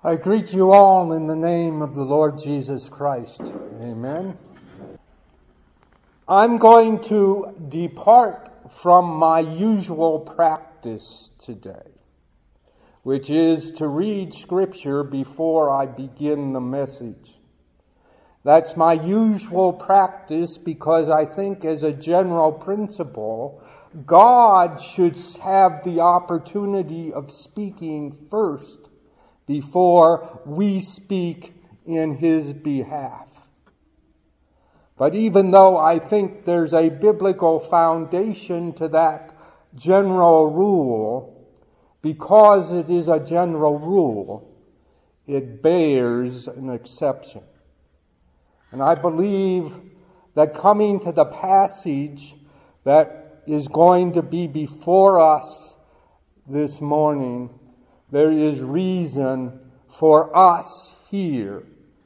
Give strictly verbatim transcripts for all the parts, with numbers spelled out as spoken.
I greet you all in the name of the Lord Jesus Christ. Amen. I'm going to depart from my usual practice today, which is to read Scripture before I begin the message. That's my usual practice because I think as a general principle, God should have the opportunity of speaking first before we speak in His behalf. But even though I think there's a biblical foundation to that general rule, because it is a general rule, it bears an exception. And I believe that coming to the passage that is going to be before us this morning, there is reason for us here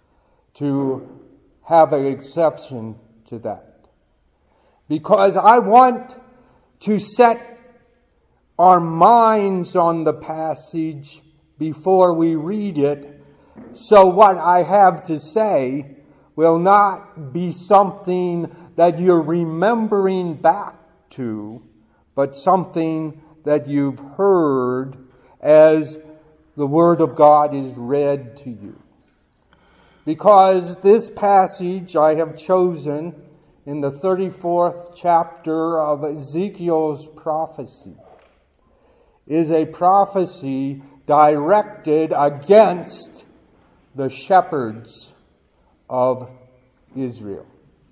to have an exception to that. Because I want to set our minds on the passage before we read it, so what I have to say will not be something that you're remembering back to, but something that you've heard as the Word of God is read to you. Because this passage I have chosen in the thirty-fourth chapter of Ezekiel's prophecy is a prophecy directed against the shepherds of Israel.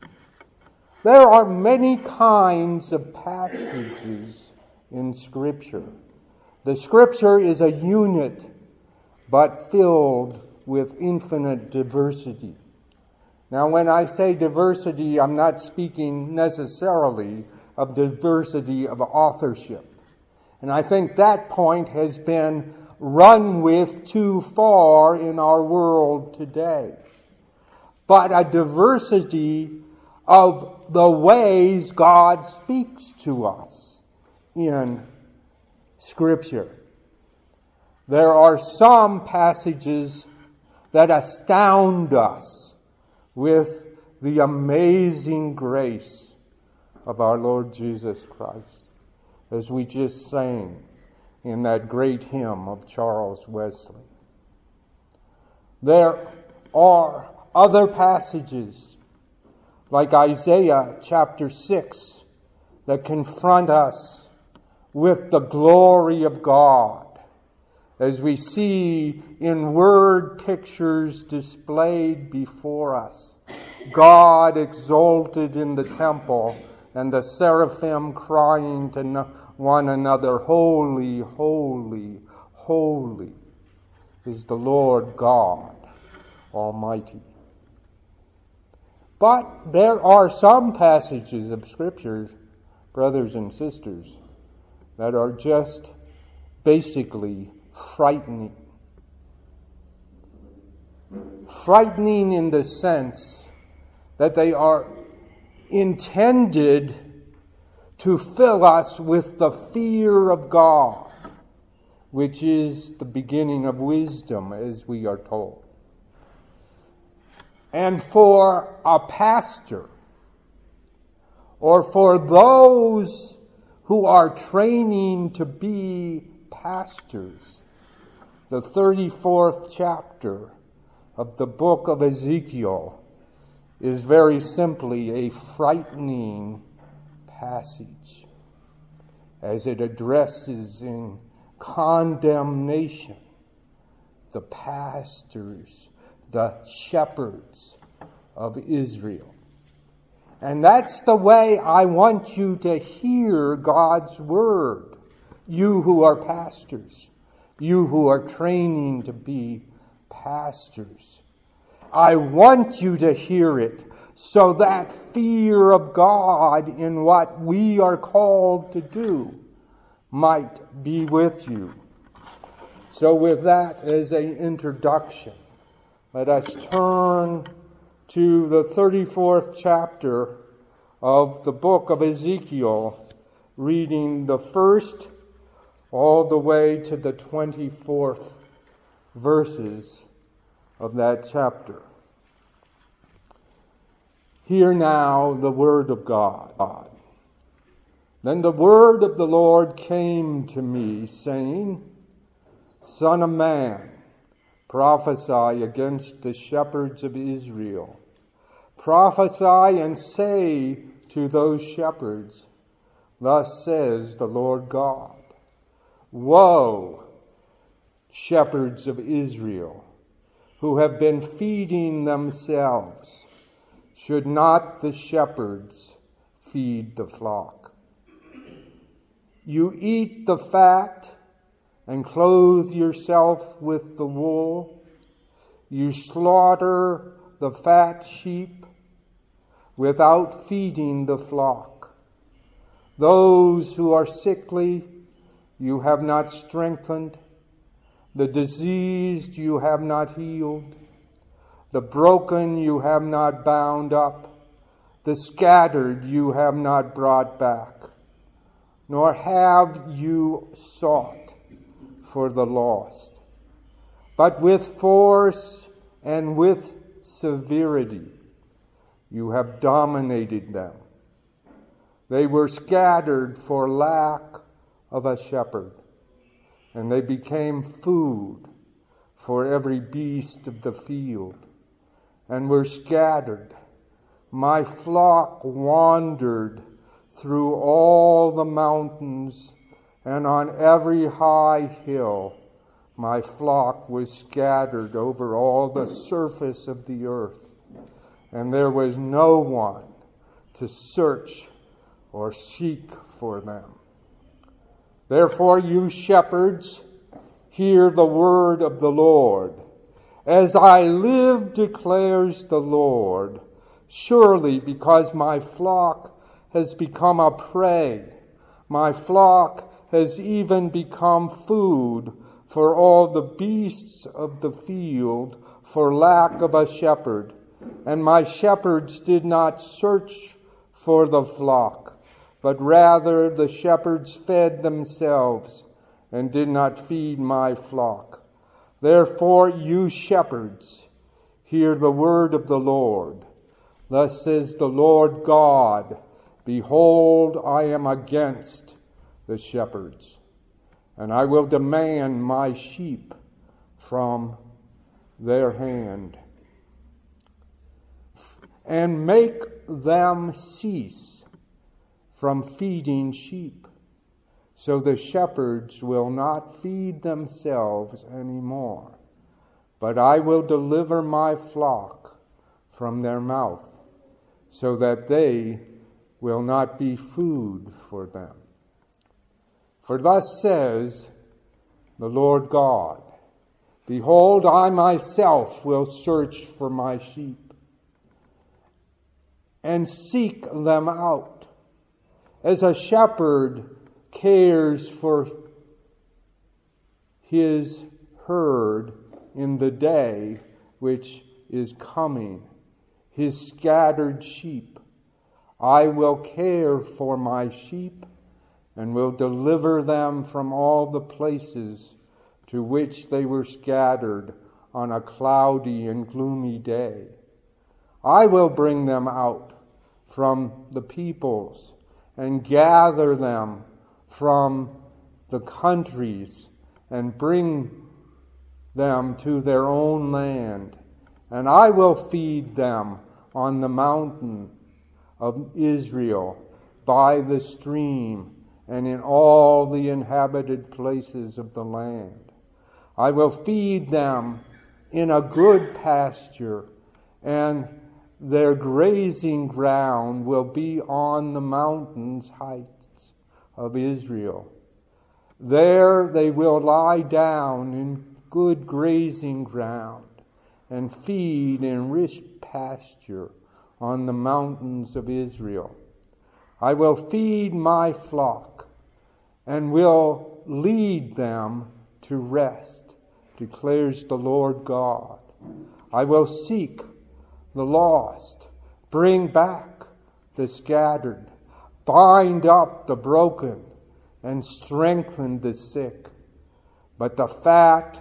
There are many kinds of passages in Scripture. The Scripture is a unit, but filled with infinite diversity. Now, when I say diversity, I'm not speaking necessarily of diversity of authorship. And I think that point has been run with too far in our world today. But a diversity of the ways God speaks to us in Scripture. There are some passages that astound us with the amazing grace of our Lord Jesus Christ, as we just sang in that great hymn of Charles Wesley. There are other passages, like Isaiah chapter six, that confront us with the glory of God, as we see in word pictures displayed before us. God exalted in the temple, and the seraphim crying to one another, "Holy, holy, holy is the Lord God Almighty." But there are some passages of Scripture, brothers and sisters, that are just basically frightening. Frightening in the sense that they are intended to fill us with the fear of God, which is the beginning of wisdom, as we are told. And for a pastor, or for those who are training to be pastors, the thirty-fourth chapter of the book of Ezekiel is very simply a frightening passage, as it addresses in condemnation the pastors, the shepherds of Israel. And that's the way I want you to hear God's word, you who are pastors, you who are training to be pastors. I want you to hear it so that fear of God in what we are called to do might be with you. So with that as an introduction, let us turn to the thirty-fourth chapter of the book of Ezekiel, reading the first all the way to the twenty-fourth verses of that chapter. Hear now the word of God. Then the word of the Lord came to me, saying, Son of man, prophesy against the shepherds of Israel. Prophesy and say to those shepherds, Thus says the Lord God, Woe, shepherds of Israel, who have been feeding themselves. Should not the shepherds feed the flock? You eat the fat and clothe yourself with the wool. You slaughter the fat sheep without feeding the flock. Those who are sickly you have not strengthened. The diseased you have not healed. The broken you have not bound up. The scattered you have not brought back. Nor have you sought for the lost. But with force and with severity you have dominated them. They were scattered for lack of a shepherd, and they became food for every beast of the field, and were scattered. My flock wandered through all the mountains, and on every high hill my flock was scattered over all the surface of the earth, and there was no one to search or seek for them. Therefore, you shepherds, hear the word of the Lord. As I live, declares the Lord, surely because my flock has become a prey, my flock has even become food for all the beasts of the field for lack of a shepherd, and my shepherds did not search for the flock, but rather the shepherds fed themselves and did not feed my flock. Therefore, you shepherds, hear the word of the Lord. Thus says the Lord God, Behold, I am against the shepherds, and I will demand my sheep from their hand, and make them cease from feeding sheep, so the shepherds will not feed themselves anymore, but I will deliver my flock from their mouth, so that they will not be food for them. For thus says the Lord God, Behold, I myself will search for my sheep and seek them out, as a shepherd cares for his herd in the day which is coming, his scattered sheep. I will care for my sheep and will deliver them from all the places to which they were scattered on a cloudy and gloomy day. I will bring them out from the peoples and gather them from the countries and bring them to their own land. And I will feed them on the mountain of Israel, by the stream, and in all the inhabited places of the land. I will feed them in a good pasture, and their grazing ground will be on the mountains heights of Israel. There they will lie down in good grazing ground and feed in rich pasture on the mountains of Israel. I will feed my flock and will lead them to rest, declares the Lord God. I will seek the lost, bring back the scattered, bind up the broken, and strengthen the sick. But the fat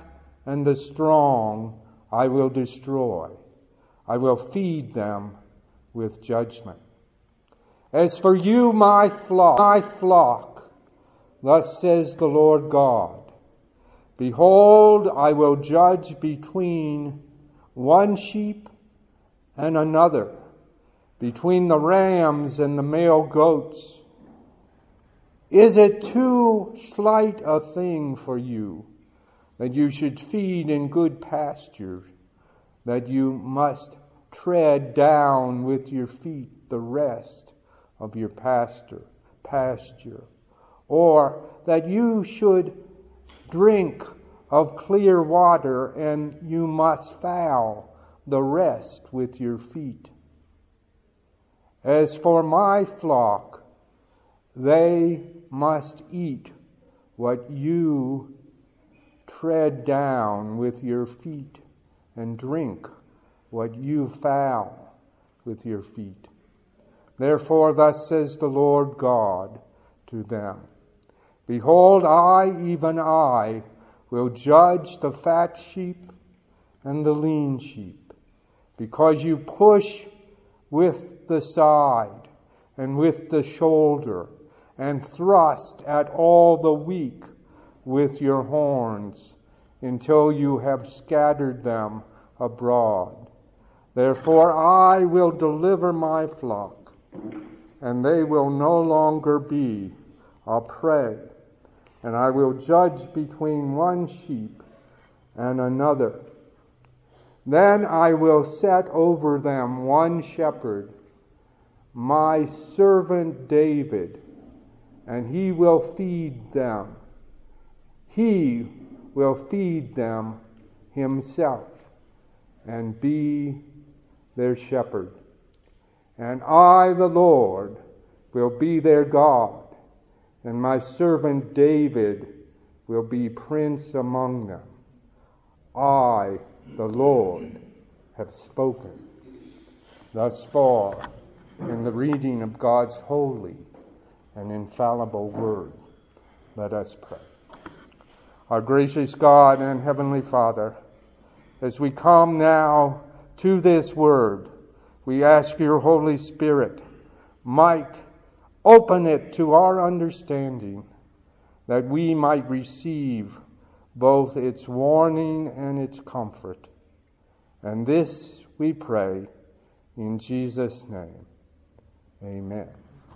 and the strong I will destroy. I will feed them with judgment. As for you, my flock, my flock, thus says the Lord God, behold, I will judge between one sheep and another, between the rams and the male goats. Is it too slight a thing for you that you should feed in good pasture, that you must tread down with your feet the rest of your pasture, pasture, or that you should drink of clear water, and you must foul the rest with your feet? As for my flock, they must eat what you tread down with your feet, and drink what you foul with your feet. Therefore, thus says the Lord God to them, behold, I, even I, will judge the fat sheep and the lean sheep, because you push with the side and with the shoulder, and thrust at all the weak with your horns, until you have scattered them abroad. Therefore I will deliver my flock, and they will no longer be a prey, and I will judge between one sheep and another. Then I will set over them one shepherd, my servant David, and he will feed them. He will feed them himself and be their shepherd. And I, the Lord, will be their God, and my servant David will be prince among them. I, the Lord, have spoken. Thus far in the reading of God's holy and infallible word. Let us pray. Our gracious God and Heavenly Father, as we come now to this word, we ask your Holy Spirit might open it to our understanding, that we might receive both its warning and its comfort. And this we pray in Jesus' name. Amen.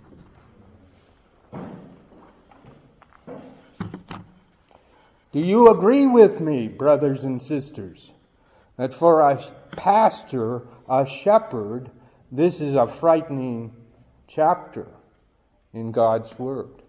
Do you agree with me, brothers and sisters, that for a pastor, a shepherd, this is a frightening chapter in God's Word?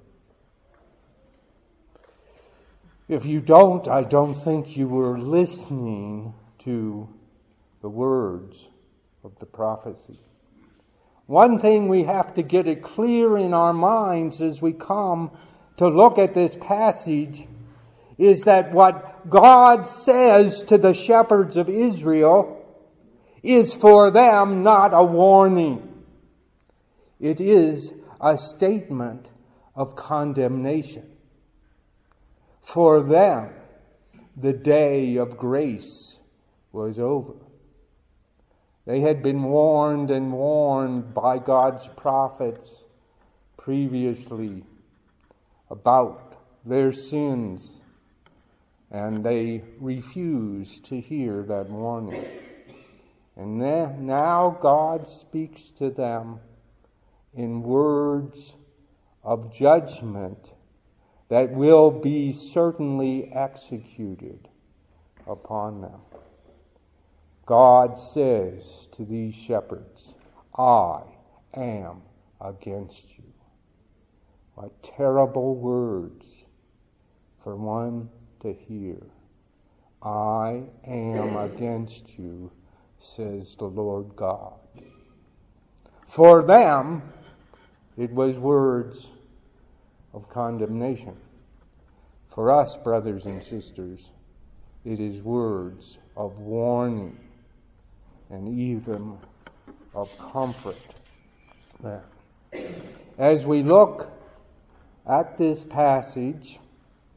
If you don't, I don't think you were listening to the words of the prophecy. One thing we have to get it clear in our minds as we come to look at this passage is that what God says to the shepherds of Israel is for them not a warning. It is a statement of condemnation. For them, the day of grace was over. They had been warned and warned by God's prophets previously about their sins, and they refused to hear that warning. And then, now God speaks to them in words of judgment that will be certainly executed upon them. God says to these shepherds, I am against you. What terrible words for one to hear. I am against you, says the Lord God. For them, it was words of condemnation. For us, brothers and sisters, it is words of warning and even of comfort. There. As we look at this passage,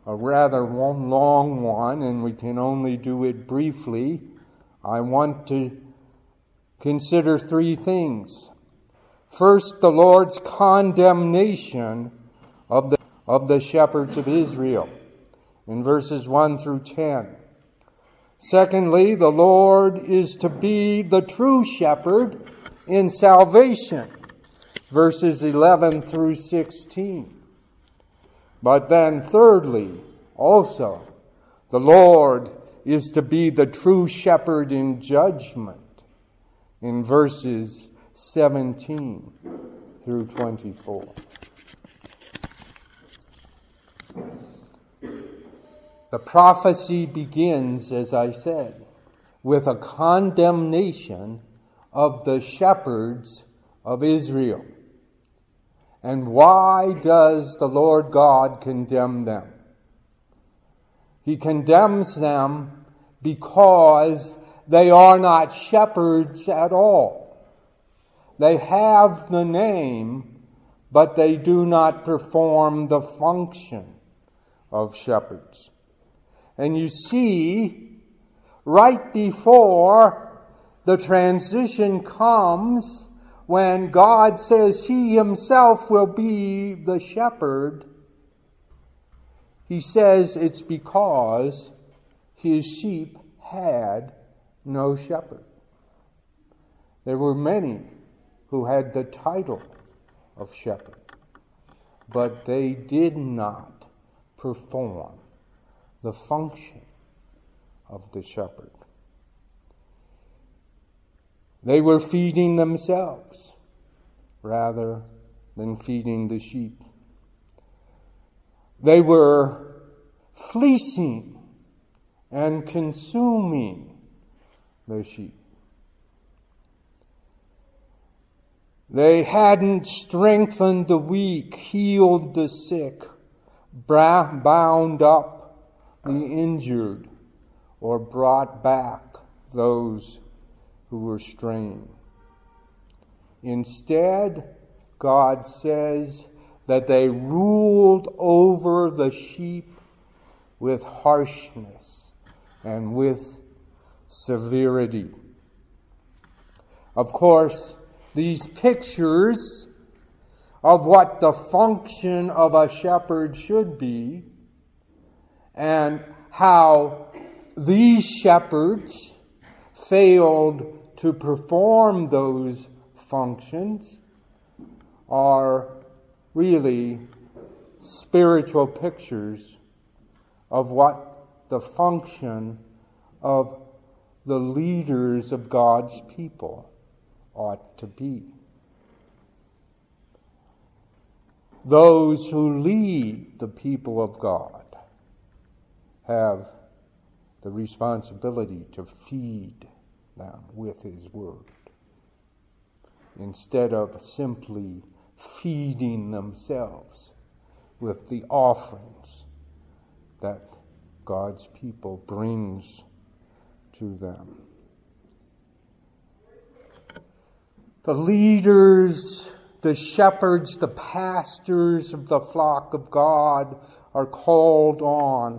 a rather long one, and we can only do it briefly, I want to consider three things. First, the Lord's condemnation of the, of the shepherds of Israel in verses one through ten. Secondly, the Lord is to be the true shepherd in salvation, verses eleven through sixteen. But then thirdly, also, the Lord is to be the true shepherd in judgment, in verses seventeen through twenty-four. The prophecy begins, as I said, with a condemnation of the shepherds of Israel. And why does the Lord God condemn them? He condemns them because they are not shepherds at all. They have the name, but they do not perform the function of shepherds. And you see, right before the transition comes, when God says He Himself will be the shepherd, He says it's because His sheep had no shepherd. There were many who had the title of shepherd, but they did not perform the function of the shepherd. They were feeding themselves rather than feeding the sheep. They were fleecing and consuming the sheep. They hadn't strengthened the weak, healed the sick, bound up the injured, or brought back those who were straying. Instead, God says that they ruled over the sheep with harshness and with severity. Of course, these pictures of what the function of a shepherd should be and how these shepherds failed to perform those functions are really spiritual pictures of what the function of the leaders of God's people ought to be. Those who lead the people of God have the responsibility to feed them with His Word, instead of simply feeding themselves with the offerings that God's people brings to them. The leaders, the shepherds, the pastors of the flock of God are called on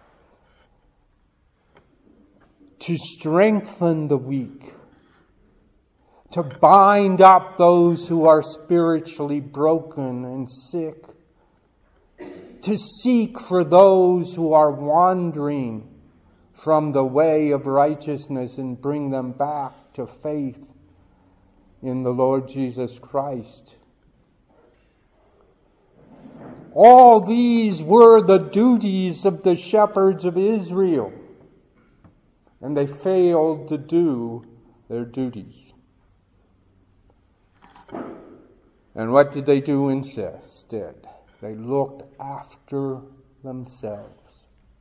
to strengthen the weak, to bind up those who are spiritually broken and sick, to seek for those who are wandering from the way of righteousness and bring them back to faith in the Lord Jesus Christ. All these were the duties of the shepherds of Israel, and they failed to do their duties. And what did they do instead? They looked after themselves.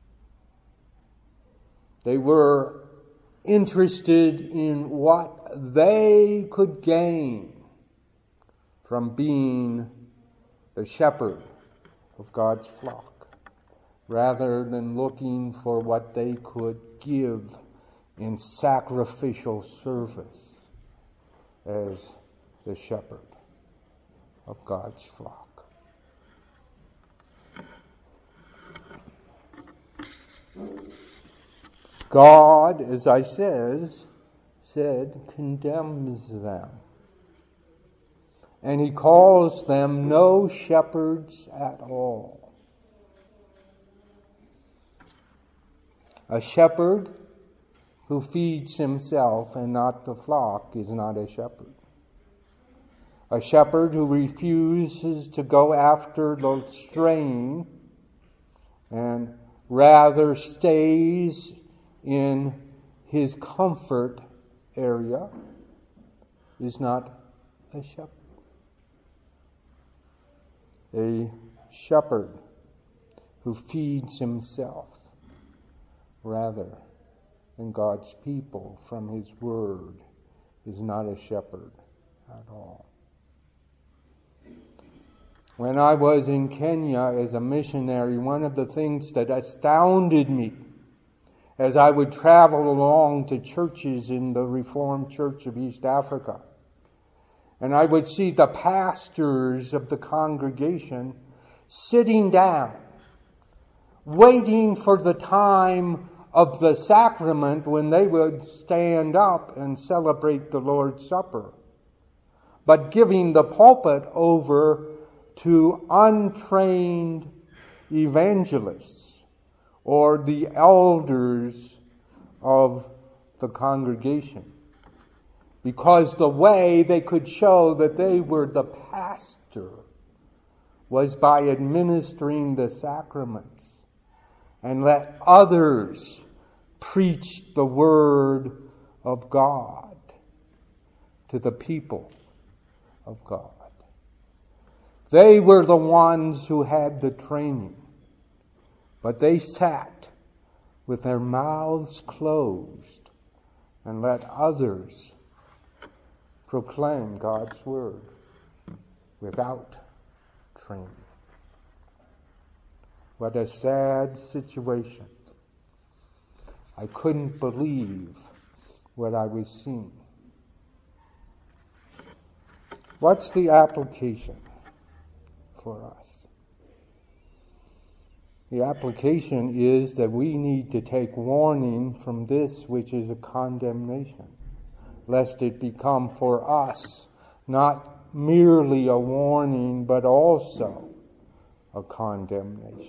They were interested in what they could gain from being the shepherd of God's flock, rather than looking for what they could give in sacrificial service as the shepherd of God's flock. God, as I says, said, condemns them. And he calls them no shepherds at all. A shepherd who feeds himself and not the flock is not a shepherd. A shepherd who refuses to go after the straying and rather stays in his comfort area is not a shepherd. A shepherd who feeds himself rather than God's people from his word is not a shepherd at all. When I was in Kenya as a missionary, one of the things that astounded me as I would travel along to churches in the Reformed Church of East Africa, and I would see the pastors of the congregation sitting down, waiting for the time of the sacrament when they would stand up and celebrate the Lord's Supper, but giving the pulpit over to untrained evangelists or the elders of the congregation, because the way they could show that they were the pastor was by administering the sacraments and let others preach the word of God to the people of God. They were the ones who had the training, but they sat with their mouths closed and let others proclaim God's word without training. What a sad situation. I couldn't believe what I was seeing. What's the application for us? The application is that we need to take warning from this which is a condemnation, lest it become for us not merely a warning, but also a condemnation.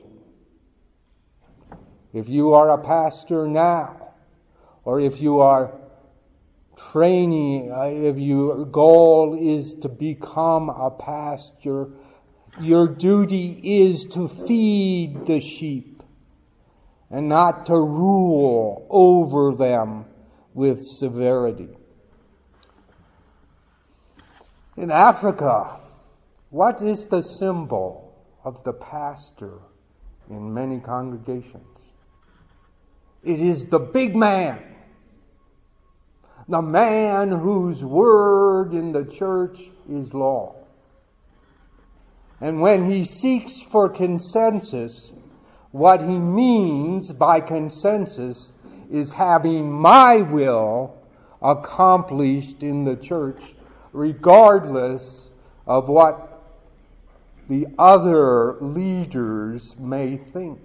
If you are a pastor now, or if you are training, if your goal is to become a pastor, your duty is to feed the sheep and not to rule over them with severity. In Africa, what is the symbol of the pastor in many congregations? It is the big man. The man whose word in the church is law. And when he seeks for consensus, what he means by consensus is having my will accomplished in the church, regardless of what the other leaders may think.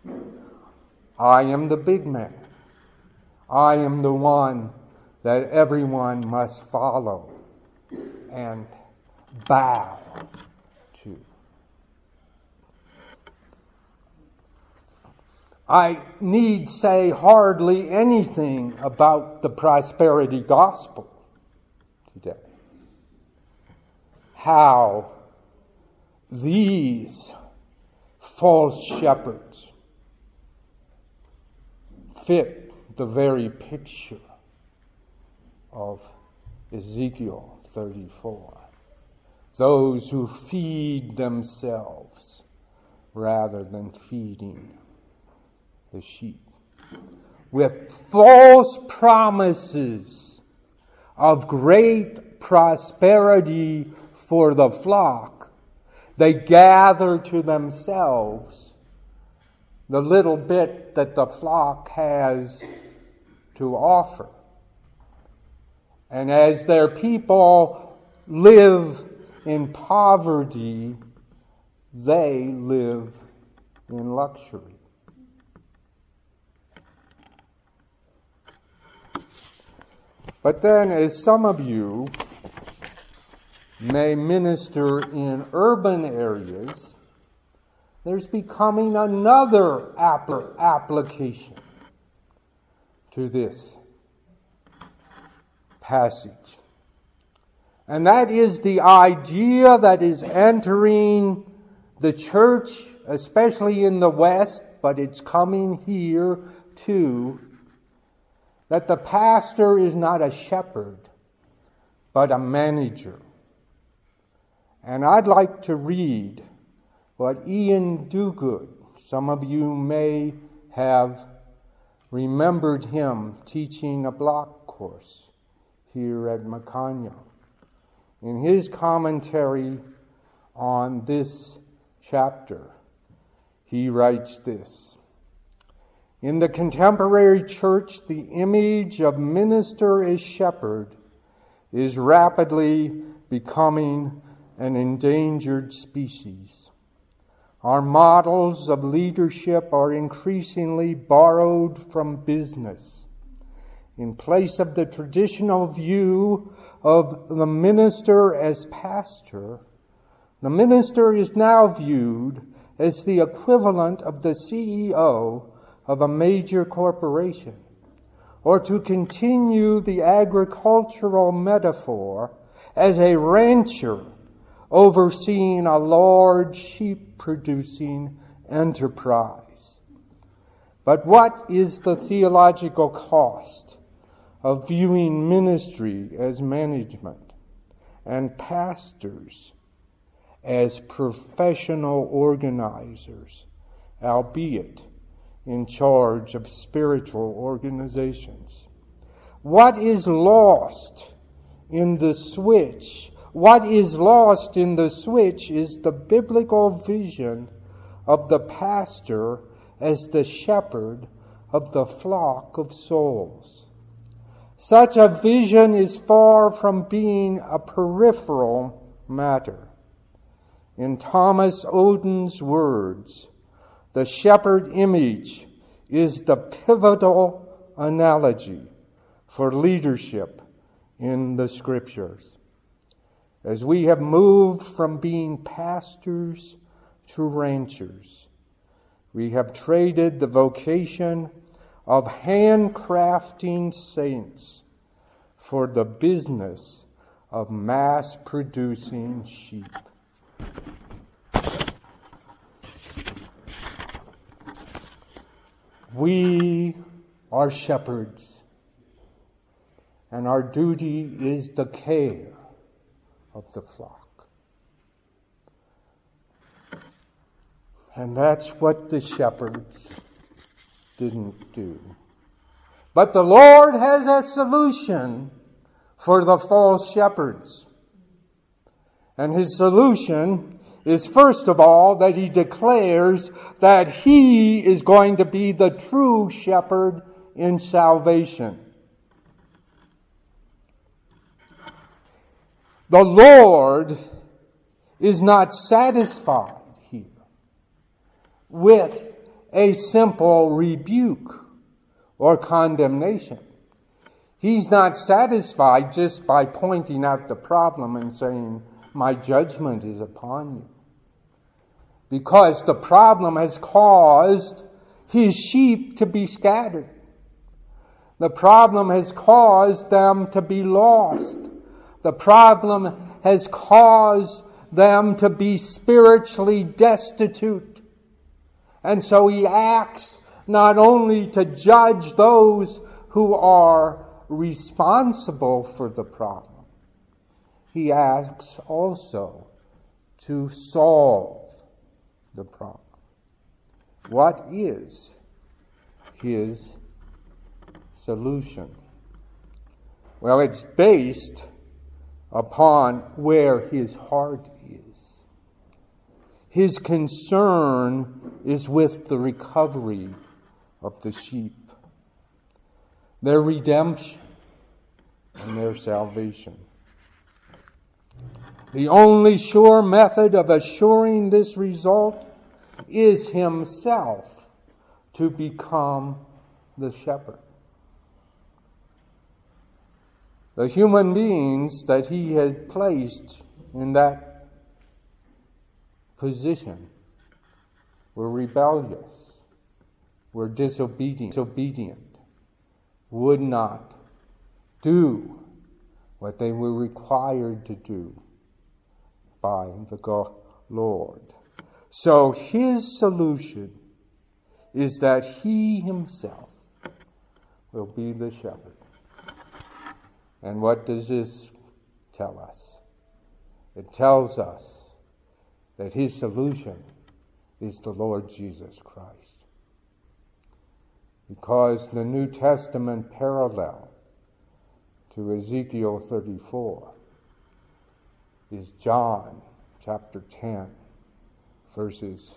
I am the big man. I am the one that everyone must follow and bow to. I need say hardly anything about the prosperity gospel today. How these false shepherds fit the very picture of Ezekiel thirty-four. Those who feed themselves rather than feeding the sheep. With false promises of great prosperity for the flock, they gather to themselves the little bit that the flock has to offer. And as their people live in poverty, they live in luxury. But then, as some of you may minister in urban areas, there's becoming another app- application to this passage. And that is the idea that is entering the church, especially in the West, but it's coming here too, that the pastor is not a shepherd, but a manager. And I'd like to read what Ian Duguid, some of you may have remembered him teaching a block course here at Makanya. In his commentary on this chapter, he writes this: in the contemporary church, the image of minister as shepherd is rapidly becoming an endangered species. Our models of leadership are increasingly borrowed from business. In place of the traditional view of the minister as pastor, the minister is now viewed as the equivalent of the C E O of a major corporation, or to continue the agricultural metaphor, as a rancher overseeing a large sheep-producing enterprise. But what is the theological cost of viewing ministry as management and pastors as professional organizers, albeit in charge of spiritual organizations? What is lost in the switch? What is lost in the switch is the biblical vision of the pastor as the shepherd of the flock of souls. Such a vision is far from being a peripheral matter. In Thomas Oden's words, the shepherd image is the pivotal analogy for leadership in the Scriptures. As we have moved from being pastors to ranchers, we have traded the vocation of handcrafting saints for the business of mass-producing sheep. We are shepherds, and our duty is the care of the flock. And that's what the shepherds didn't do. But the Lord has a solution for the false shepherds. And his solution is, first of all, that he declares that he is going to be the true shepherd in salvation. The Lord is not satisfied here with a simple rebuke or condemnation. He's not satisfied just by pointing out the problem and saying, my judgment is upon you. Because the problem has caused his sheep to be scattered. The problem has caused them to be lost. The problem has caused them to be spiritually destitute. And so he acts not only to judge those who are responsible for the problem, he acts also to solve the problem. What is his solution? Well, it's based upon where his heart is. His concern is with the recovery of the sheep, their redemption, and their salvation. The only sure method of assuring this result is himself to become the shepherd. The human beings that he had placed in that position were rebellious, were disobedient, disobedient, would not do what they were required to do by the God, Lord. So his solution is that he himself will be the shepherd. And what does this tell us? It tells us that his solution is the Lord Jesus Christ. Because the New Testament parallel to Ezekiel thirty-four is John chapter ten, verses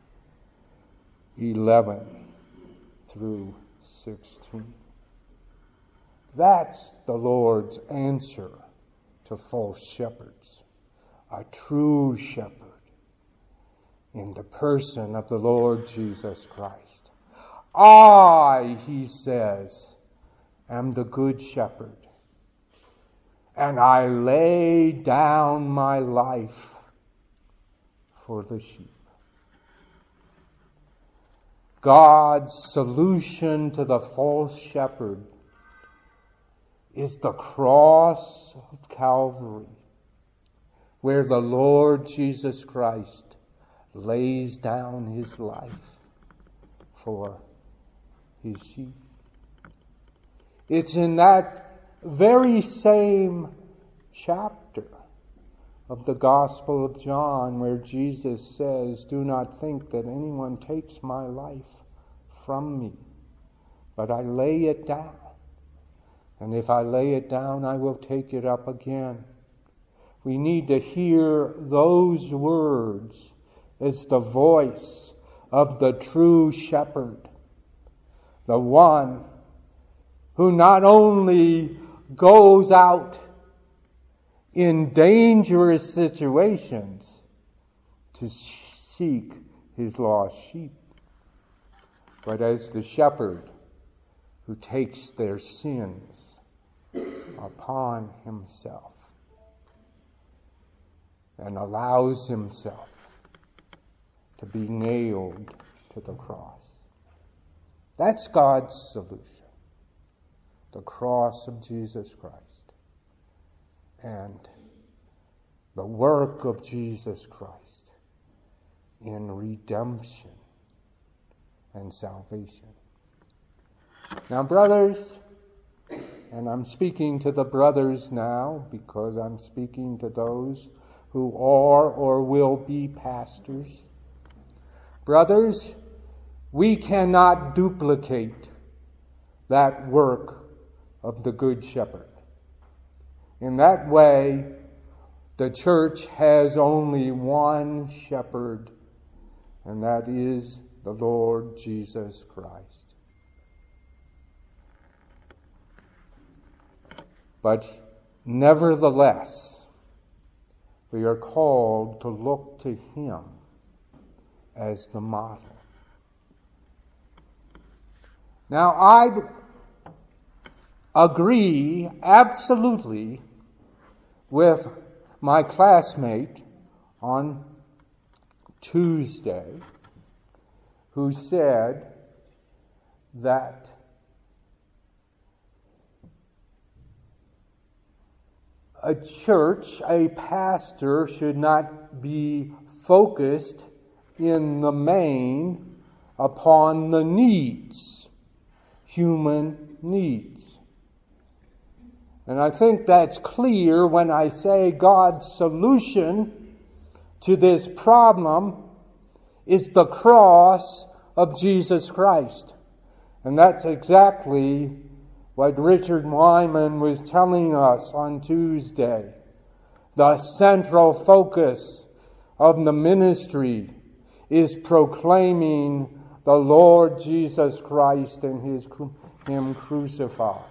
eleven through sixteen. That's the Lord's answer to false shepherds. A true shepherd in the person of the Lord Jesus Christ. I, he says, am the good shepherd, and I lay down my life for the sheep. God's solution to the false shepherd is the cross of Calvary, where the Lord Jesus Christ lays down his life for his sheep. It's in that very same chapter of the Gospel of John where Jesus says, "Do not think that anyone takes my life from me, but I lay it down. And if I lay it down, I will take it up again." We need to hear those words as the voice of the true shepherd, the one who not only goes out in dangerous situations to seek his lost sheep, but as the shepherd who takes their sins upon himself and allows himself to be nailed to the cross. That's God's solution. The cross of Jesus Christ and the work of Jesus Christ in redemption and salvation. Now, brothers, and I'm speaking to the brothers now because I'm speaking to those who are or will be pastors. Brothers, we cannot duplicate that work of the Good Shepherd. In that way, the church has only one shepherd, and that is the Lord Jesus Christ. But nevertheless, we are called to look to him as the model. Now, I agree absolutely with my classmate on Tuesday who said that a church, a pastor, should not be focused in the main upon the needs, human needs. And I think that's clear when I say God's solution to this problem is the cross of Jesus Christ. And that's exactly what Richard Wyman was telling us on Tuesday. The central focus of the ministry is proclaiming the Lord Jesus Christ and his, him crucified.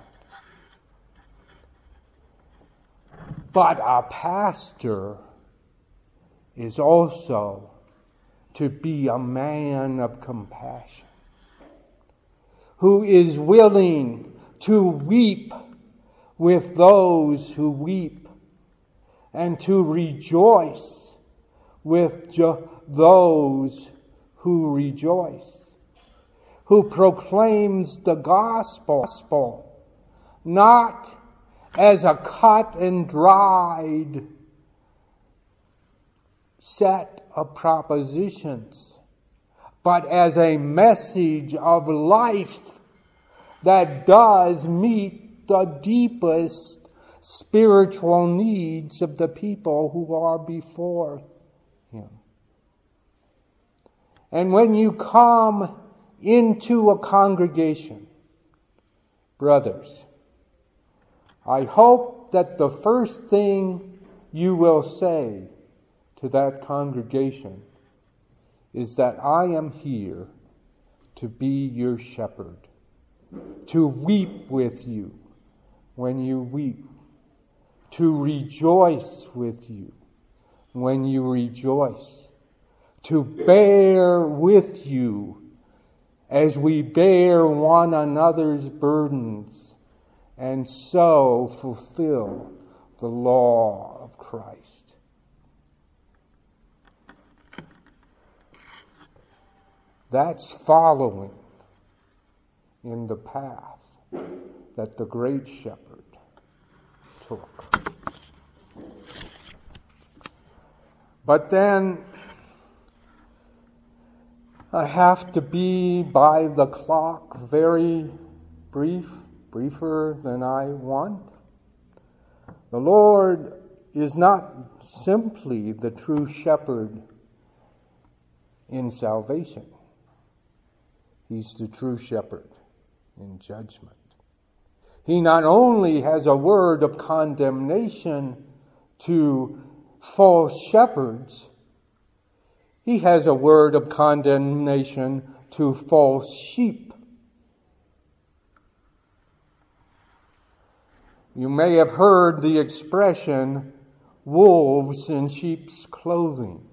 But a pastor is also to be a man of compassion, who is willing to weep with those who weep, and to rejoice with jo- those who rejoice, who proclaims the gospel, not as a cut and dried set of propositions, but as a message of life that does meet the deepest spiritual needs of the people who are before him. And when you come into a congregation, brothers, I hope that the first thing you will say to that congregation is that I am here to be your shepherd, to weep with you when you weep, to rejoice with you when you rejoice, to bear with you as we bear one another's burdens, and so fulfill the law of Christ. That's following in the path that the great shepherd took. But then I have to be by the clock very brief, briefer than I want. The Lord is not simply the true shepherd in salvation. He's the true shepherd in judgment. He not only has a word of condemnation to false shepherds, he has a word of condemnation to false sheep. You may have heard the expression, wolves in sheep's clothing.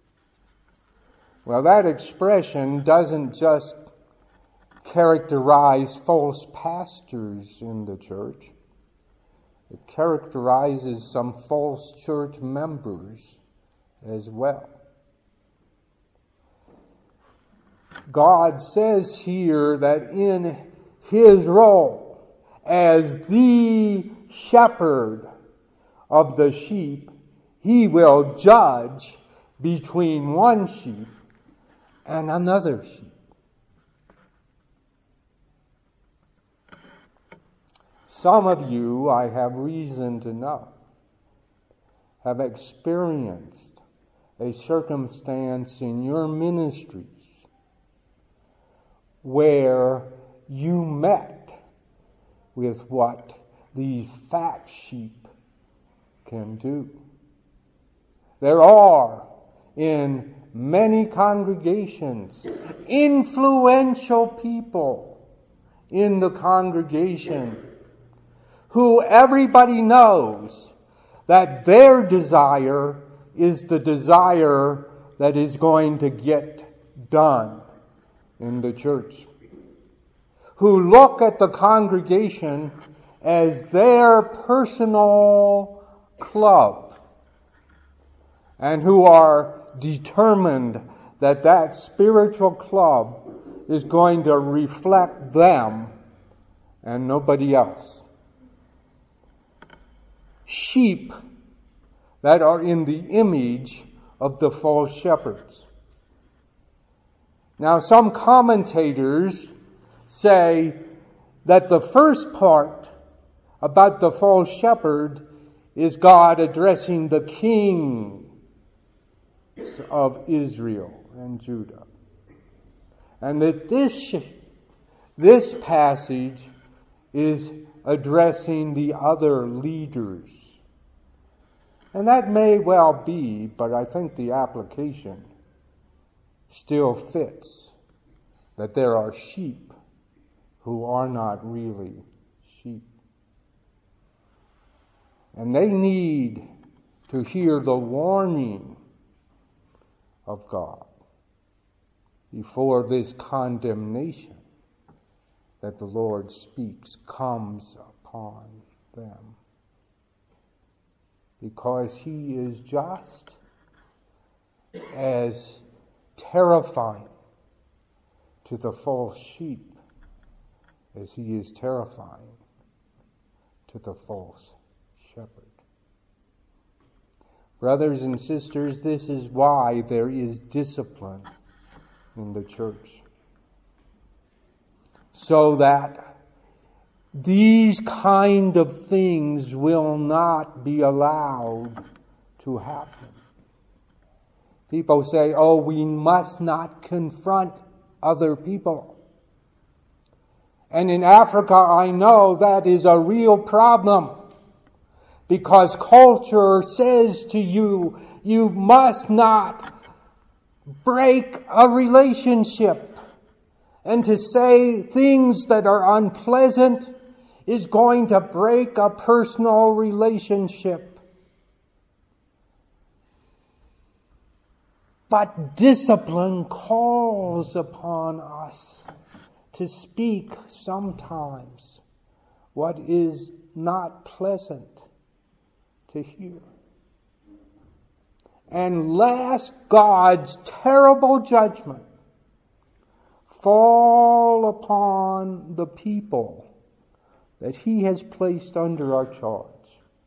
Well, that expression doesn't just characterize false pastors in the church. It characterizes some false church members as well. God says here that in his role as the shepherd of the sheep, he will judge between one sheep and another sheep. Some of you, I have reason to know, have experienced a circumstance in your ministries where you met with what these fat sheep can do. There are in many congregations influential people in the congregation who everybody knows that their desire is the desire that is going to get done in the church, who look at the congregation as their personal club, and who are determined that that spiritual club is going to reflect them and nobody else. Sheep that are in the image of the false shepherds. Now, some commentators say that the first part about the false shepherd is God addressing the king of Israel and Judah. And that this, this passage is addressing the other leaders. And that may well be, but I think the application still fits, that there are sheep who are not really sheep. And they need to hear the warning of God before this condemnation that the Lord speaks comes upon them, because he is just as terrifying to the false sheep as he is terrifying to the false shepherd. Brothers and sisters, this is why there is discipline in the church, so that these kind of things will not be allowed to happen. People say, oh, we must not confront other people. And in Africa, I know that is a real problem, because culture says to you, you must not break a relationship. And to say things that are unpleasant is going to break a personal relationship. But discipline calls upon us to speak sometimes what is not pleasant to hear. And lest God's terrible judgment fall upon the people that he has placed under our charge,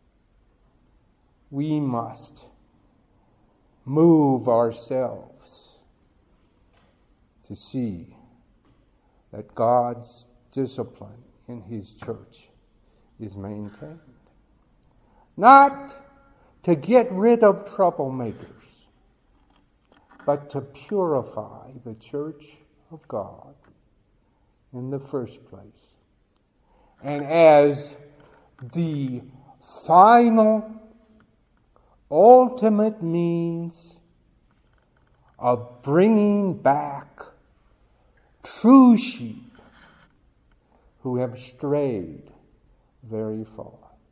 we must move ourselves to see that God's discipline in his church is maintained. Not to get rid of troublemakers, but to purify the church of God in the first place. And as the final, ultimate means of bringing back true sheep who have strayed very far.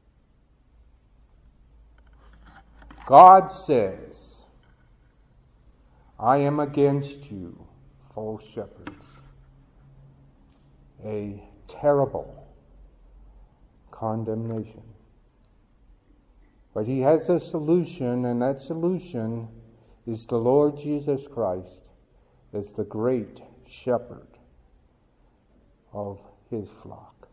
God says, I am against you, false shepherds. A terrible condemnation. But he has a solution, and that solution is the Lord Jesus Christ as the great shepherd of his flock.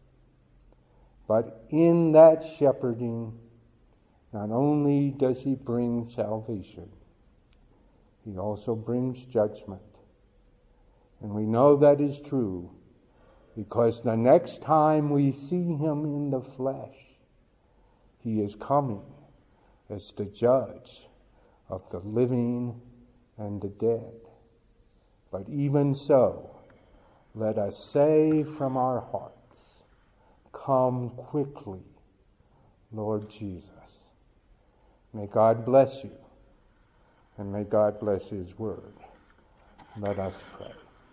But in that shepherding, not only does he bring salvation, he also brings judgment. And we know that is true because the next time we see him in the flesh, he is coming as the judge of the living and the dead. But even so, let us say from our hearts, come quickly, Lord Jesus. May God bless you, and may God bless his word. Let us pray.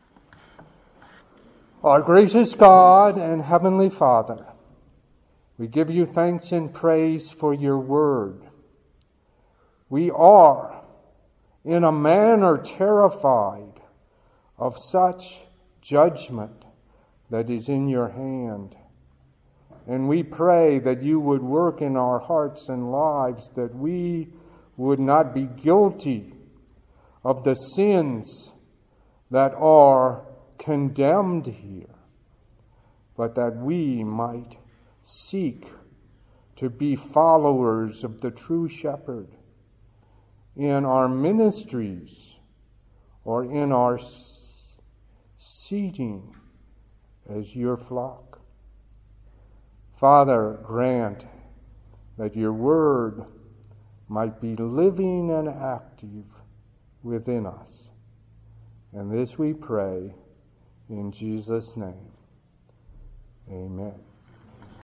Our gracious God and heavenly Father, we give you thanks and praise for your word. We are, in a manner, terrified of such judgment that is in your hand. And we pray that you would work in our hearts and lives, that we would not be guilty of the sins that are condemned here, but that we might seek to be followers of the true shepherd in our ministries or in our seating as your flock. Father, grant that your word might be living and active within us. And this we pray in Jesus' name. Amen.